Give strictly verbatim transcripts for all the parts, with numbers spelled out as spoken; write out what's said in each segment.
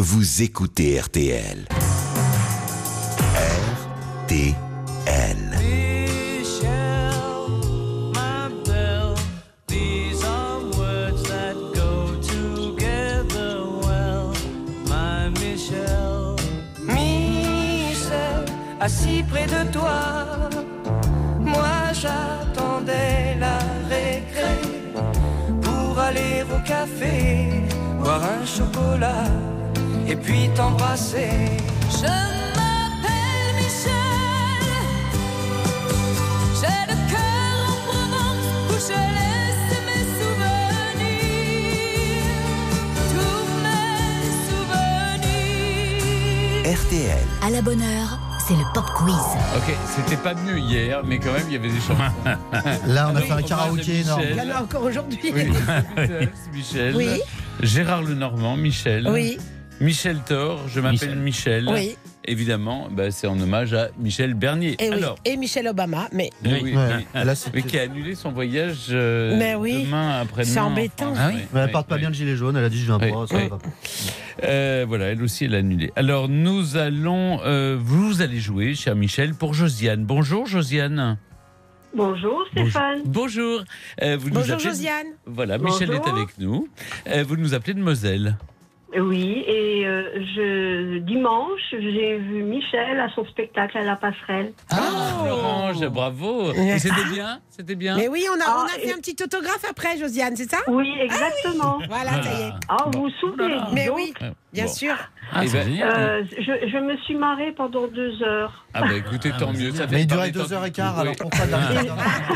vous écoutez R T L. R T L. Assis près de toi, moi j'attendais la récré pour aller au café, boire un chocolat et puis t'embrasser. Je m'appelle Michel, j'ai le cœur en Provence où je laisse mes souvenirs, tous mes souvenirs. R T L. À la bonne heure, c'est le pop quiz. Ok, c'était pas mieux hier, mais quand même, il y avait des chansons. Là, on a Oui, fait un hommage à karaoké énorme. Michel. Il y en a encore aujourd'hui. Oui, Michel. Oui. Gérard Lenormand, Michel. Oui. Michel Thor, je m'appelle Michel. Michel. Oui. Évidemment, bah, c'est en hommage à Michel Bernier. Et, oui. Alors, Et Michelle Obama, mais oui, oui, Ouais, oui. là, c'est- mais qui a annulé son voyage euh, Mais oui. demain après-demain. C'est en embêtant. France. Ah oui. Mais elle porte pas bien le gilet jaune, elle a dit je viens Oui, pas, ça oui. va pas. Euh, voilà, elle aussi, elle a annulé. Alors, nous allons, euh, vous allez jouer, cher Michel, pour Josiane. Bonjour, Josiane. Bonjour Stéphane. Bonjour. Euh, vous nous bonjour appelez... Josiane. Voilà, Michel Bonjour. est avec nous. Euh, vous nous appelez de Moselle. Oui, et euh, je dimanche, j'ai vu Michel à son spectacle à la Passerelle. Ah, Florence, bravo. Ouais. Et c'était bien, c'était bien. Mais oui, on a, Ah, on a fait et- un petit autographe après, Josiane, c'est ça? Oui, exactement. Voilà, ça y est. Ah, vous vous souvenez dis Mais donc. oui, Euh, bien bon. sûr. Ah, c'est ben, génial. Euh, je, je me suis marrée pendant deux heures. Ah bah écoutez, tant mieux. Ça fait Mais il pas durait des temps deux heures et que- quart, Oui. alors pourquoi d'arriver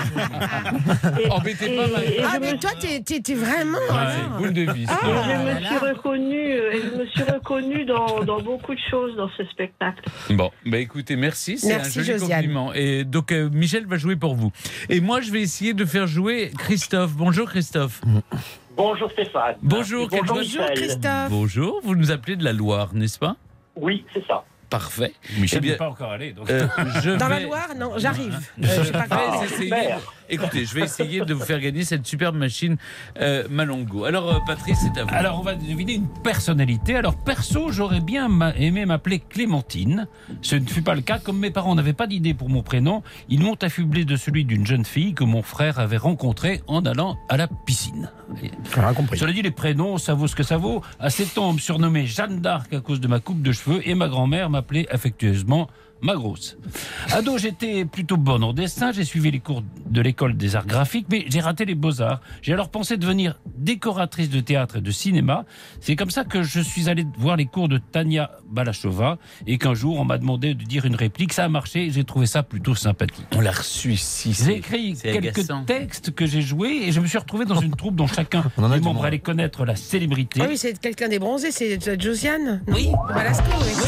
Et, Embêtez pas, et- ma- et Ah, je mais me- toi, t'es, t'es, t'es vraiment. Ouais, alors. boule de vis. et Ah, je me là, suis là. reconnue, et je me suis reconnue dans, dans beaucoup de choses dans ce spectacle. Bon, bah écoutez, merci, c'est Merci, un joli Josiane. compliment. Et donc euh, Michel va jouer pour vous. Et moi, je vais essayer de faire jouer Christophe. Bonjour Christophe. Bonjour Stéphane. Bonjour, quelle bonjour joie- Bonjour Michel. Christophe. Bonjour, vous nous appelez de la Loire, n'est-ce pas? Oui, c'est ça. Parfait. Michel Eh bien, n'est pas encore allé. Donc... Euh, je Dans la vais- Loire, non, j'arrive. Je Euh, je sais pas vais comment. essayer- super. Écoutez, je vais essayer de vous faire gagner cette superbe machine euh, Malongo. Alors, euh, Patrice, c'est à vous. Alors, on va deviner une personnalité. Alors, perso, j'aurais bien ma- aimé m'appeler Clémentine. Ce ne fut pas le cas. Comme mes parents n'avaient pas d'idée pour mon prénom, ils m'ont affublé de celui d'une jeune fille que mon frère avait rencontrée en allant à la piscine. Rien compris. Cela dit, les prénoms, ça vaut ce que ça vaut. À sept ans, on me surnommait Jeanne d'Arc à cause de ma coupe de cheveux et ma grand-mère m'appelait affectueusement ma grosse. Ado, j'étais plutôt bonne en dessin. J'ai suivi les cours de l'école des arts graphiques, mais j'ai raté les beaux-arts. J'ai alors pensé devenir décoratrice de théâtre et de cinéma. C'est comme ça que je suis allé voir les cours de Tania Balachova et qu'un jour, on m'a demandé de dire une réplique. Ça a marché et j'ai trouvé ça plutôt sympathique. On l'a reçu ici. J'ai écrit c'est quelques agaçant. textes que j'ai joués et je me suis retrouvé dans une troupe dont chacun On en a des du membres monde. allait connaître la célébrité. Ah oui, c'est quelqu'un des bronzés, c'est c'est Josiane. Oui. Balasco, oui.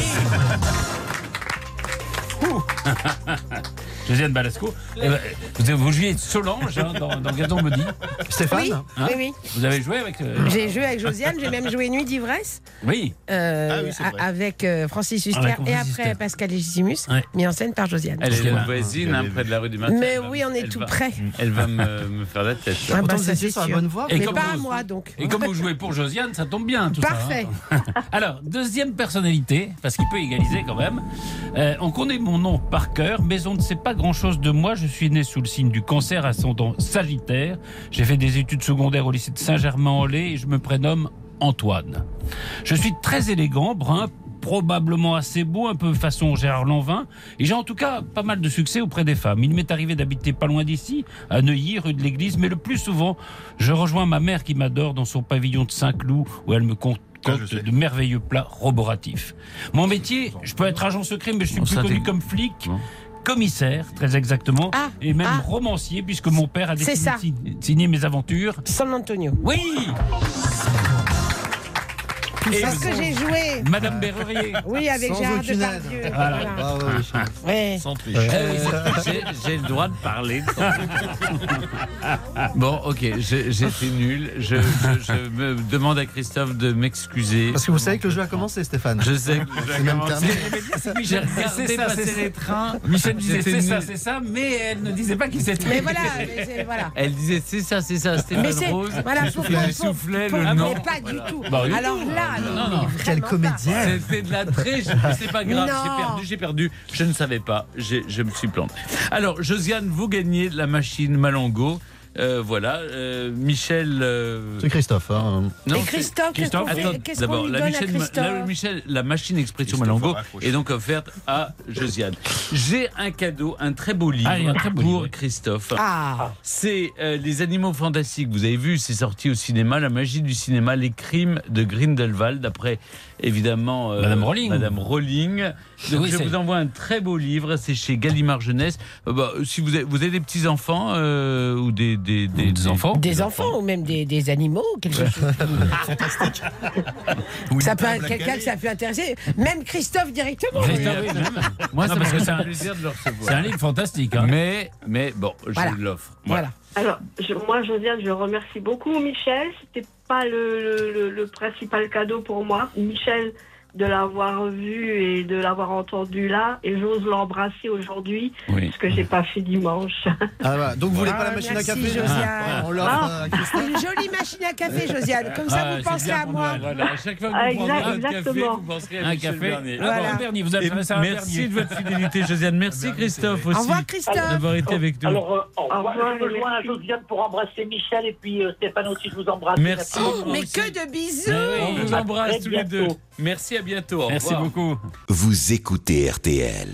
Josiane Balasco. Eh ben, vous, vous jouiez Solange hein, dans, dans Gazon Maudit. Stéphane Oui, Hein oui, oui. Vous avez joué avec. euh, J'ai joué avec Josiane, j'ai même joué Nuit d'ivresse Oui. euh, Ah oui, c'est vrai. a- avec euh, Francis Huster Avec et Francis après Huster. Pascal Légitimus, Ouais. mis en scène par Josiane. Elle est Voilà. la voisine, hein, près de la rue du Matin. Mais Elle va- oui, on est elle tout va- près. Elle va me, me faire la tête. Ah bah, Pourtant, ça, vous étiez c'est sur la sûr. bonne voie. Et Mais comme pas à vous- moi, donc. Et comme vous jouez pour Josiane, ça tombe bien tout Parfait. ça. hein. Alors, deuxième personnalité, parce qu'il peut égaliser quand même. Euh, on connaît mon nom par cœur, mais on ne sait pas grand-chose de moi. Je suis né sous le signe du cancer ascendant Sagittaire. J'ai fait des études secondaires au lycée de Saint-Germain-en-Laye et je me prénomme Antoine. Je suis très élégant, brun, probablement assez beau, un peu façon Gérard Lanvin, et j'ai en tout cas pas mal de succès auprès des femmes. Il m'est arrivé d'habiter pas loin d'ici, à Neuilly, rue de l'Église, mais le plus souvent, je rejoins ma mère qui m'adore dans son pavillon de Saint-Cloud, où elle me compte Ah, je sais. de merveilleux plats roboratifs. Mon métier, je peux être agent secret, mais je suis On plus s'intègre. connu comme flic, Bon. commissaire, très exactement, Ah, et même ah. romancier, puisque mon père a C'est décidé ça. de signer- signer mes aventures. San Antonio. Oui. Et Parce que j'ai joué. Madame Berrurier. Oui, avec Sans Gérard aucune aide. Depardieu. Voilà. Voilà. Ah ouais, oui. Ouais. Sans triche. Euh, j'ai- J'ai le droit de parler. Bon, ok, j'ai- j'étais nul. Je, je, je me demande à Christophe de m'excuser. Parce que vous savez que le jeu a commencé, Stéphane. Je sais que C'est même terminé. j'ai regardé C'est ça, passer c'est les trains. Michel disait J'étais c'est ça, nul. c'est ça, mais elle ne disait pas qui c'était. Mais voilà, mais c'est- voilà. Elle disait c'est ça, c'est ça, Mais Stéphane c'est Rose. voilà, pour, Il pour, soufflait pour- le pour- nom. mais pas du tout. Bah oui. Alors là, pas. Non, non, mais non. vraiment Quelle pas. comédienne. C'était de la triche, mais c'est pas grave, Non. j'ai perdu, j'ai perdu, je ne savais pas, j'ai- je me suis planté. Alors, Josiane, vous gagnez la machine Malango. Euh, voilà, euh, Michel. euh, C'est Christophe. Hein. non, Et c'est- Christophe, qu'est-ce qu'on Attends, fait Qu'est-ce d'abord, qu'on lui la, donne à Michel- la, Christophe Michel- la machine expression Christophe Malango raccroche. est donc offerte à Josiane. J'ai un cadeau, un très beau livre Ah, il y a un très beau pour livre. Christophe. Ah, C'est euh, Les Animaux Fantastiques. Vous avez vu, c'est sorti au cinéma. La magie du cinéma, les crimes de Grindelwald, d'après évidemment euh, Madame Rowling. Madame Rowling. Donc Oui, je c'est- vous envoie un très beau livre. C'est chez Gallimard Jeunesse. Euh, bah, si vous avez, vous avez des petits enfants euh, ou des des, Des, des enfants. des enfants ou même des, des animaux, quelque chose. Ça peut, quelqu'un que ça peut intéresser, même Christophe directement. Christophe, oui, même. Moi, Non, ça parce me que fait c'est un- plaisir de le recevoir. C'est un livre fantastique. Hein. Mais mais bon, je Voilà. l'offre. Voilà. Alors, je- moi, Josiane, je remercie beaucoup Michel. C'était pas le, le- le- le principal cadeau pour moi. Michel, de l'avoir vu et de l'avoir entendu là, et j'ose l'embrasser aujourd'hui, Oui. ce que j'ai pas fait dimanche. Ah, voilà. Donc vous voulez pas la Ah, machine merci, à café Josiane. On l'offre Ah. à Christophe. Une jolie machine à café, Josiane. Comme ça, Ah, vous c'est pensez bien à pour moi. Noël. Voilà, à chaque fois que Ah, vous prendrez exact- un café, exactement. vous penserez à Un Michel café. Bernier. Ah, Voilà. bon, Bernier, vous avez Et fait ça à merci Bernier. de votre fidélité, Josiane. Merci Christophe aussi Au revoir, Christophe. d'avoir été avec nous. Alors, euh, au revoir. revoir, Je rejoins merci. Josiane pour embrasser Michel et puis euh, Stéphane aussi, je vous embrasse. Merci. Oh, Moi mais aussi. que de bisous. On vous À embrasse très tous les deux. bientôt. Merci, à bientôt. Au Merci revoir. beaucoup. Vous écoutez R T L.